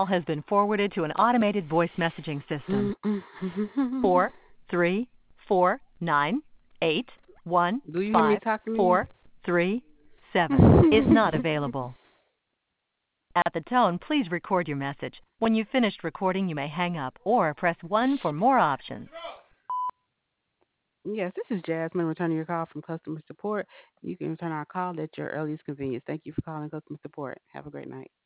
has been forwarded to an automated voice messaging system. 4349815 Do you hear me talking to you? 437 is not available. At the tone, please record your message. When you've finished recording, you may hang up or press 1 for more options. Yes, this is Jasmine returning your call from customer support. You can return our call at your earliest convenience. Thank you for calling customer support. Have a great night.